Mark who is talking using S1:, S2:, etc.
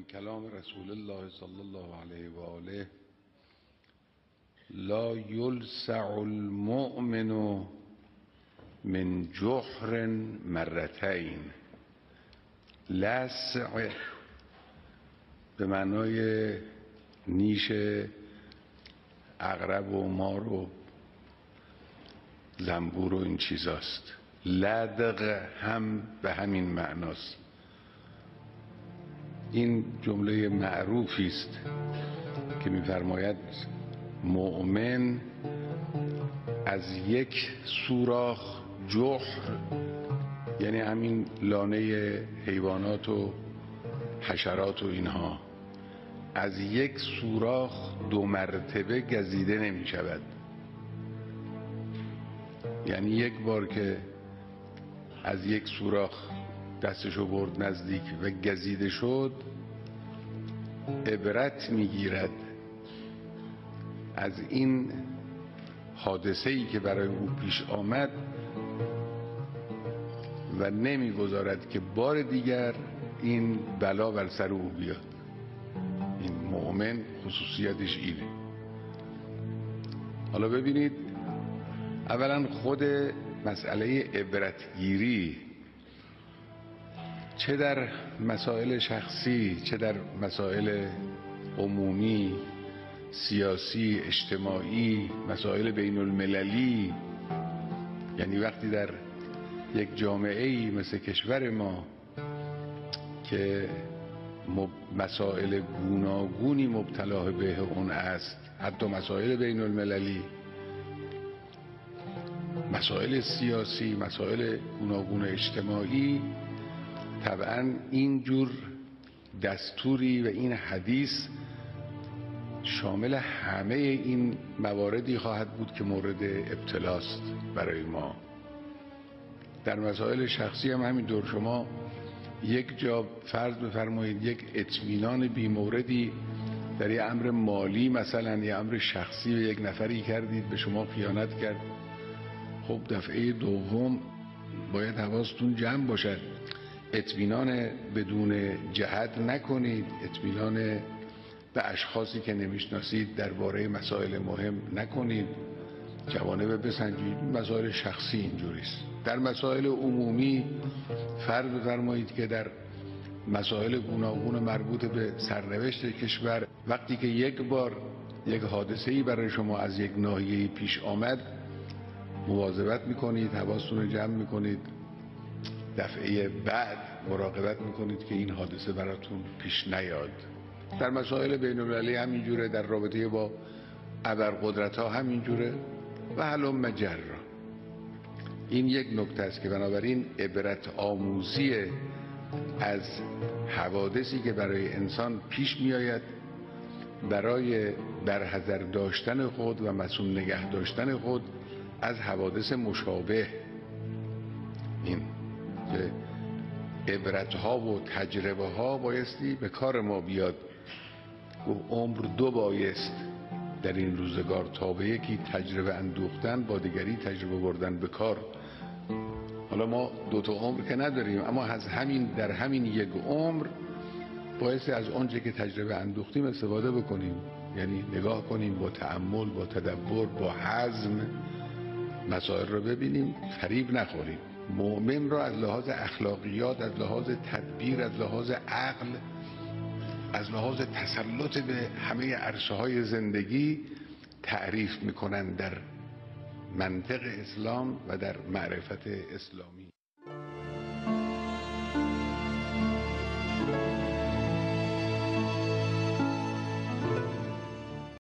S1: من کلام رسول الله صلی الله علیه و آله: لا یلسع المؤمن من جحر مرتين. لسع به معنای نیش عقرب و مار و زنبور و این چیزاست. لدغ هم به همین معناست. این جمله معروفی است که می‌فرماید مؤمن از یک سوراخ، جحر یعنی همین لانه حیوانات و حشرات و اینها، از یک سوراخ 2 مرتبه گزیده نمی شود. یعنی یک بار که از یک سوراخ دستشو برد نزدیک و گزیده شد، عبرت میگیرد از این حادثه‌ای که برای او پیش آمد و نمیگذارد که بار دیگر این بلا بر سر او بیاد. این مؤمن خصوصیتش اینه. حالا ببینید، اولا خود مسئله عبرتگیری چه در مسائل شخصی، چه در مسائل عمومی، سیاسی، اجتماعی، مسائل بین المللی، یعنی وقتی در یک جامعه‌ای مثل کشور ما که مسائل گوناگونی مبتلا به اون است، حتی مسائل بین المللی، مسائل سیاسی، مسائل گوناگون اجتماعی، طبعا اینجور دستوری و این حدیث شامل همه این مواردی خواهد بود که مورد ابتلاست برای ما. در مسائل شخصی هم همینطور. شما یک جا فرض بفرمایید یک اطمینان بی‌موردی در یک امر مالی، مثلا یک امر شخصی، به یک نفری کردید، به شما خیانت کرد. خب دفعه دوم باید حواستون جمع باشد. اطمینان بدون جهت نکنید، اطمینان به اشخاصی که نمیشناسید درباره مسائل مهم نکنید، جوانب بسنجید. مسائل شخصی اینجوریست. در مسائل عمومی فرض بفرمایید که در مسائل گوناگون مربوط به سرنوشت کشور، وقتی که یک بار یک حادثه‌ای برای شما از یک ناحیه پیش آمد، مواظبت میکنید، حواستون رو جمع میکنید، دفعه بعد مراقبت میکنید که این حادثه براتون پیش نیاد. در مسائل بین المللی همینجوره، در رابطه با ابرقدرت‌ها همینجوره و هلم مجرا. این یک نکته است که بنابراین عبرت آموزی از حوادثی که برای انسان پیش میآید، برای برحذر داشتن خود و مسئول نگه داشتن خود از حوادث مشابه. این که عبرت‌ها و تجربه‌ها بایستی به کار ما بیاد. و عمر 2 بایست در این روزگار، تا به یکی تجربه اندوختن، با دیگری تجربه بردن به کار. حالا ما 2 تا عمر که نداریم، اما از همین در همین یک عمر بایستی از آنچه که تجربه اندوختیم استفاده بکنیم. یعنی نگاه کنیم با تأمل، با تدبر، با حزم مسائل رو ببینیم، فریب نخوریم. مؤمن را از لحاظ اخلاقیات، از لحاظ تدبیر، از لحاظ عقل، از لحاظ تسلط به همه عرصه‌های زندگی تعریف میکنن در منطق اسلام و در معرفت اسلامی.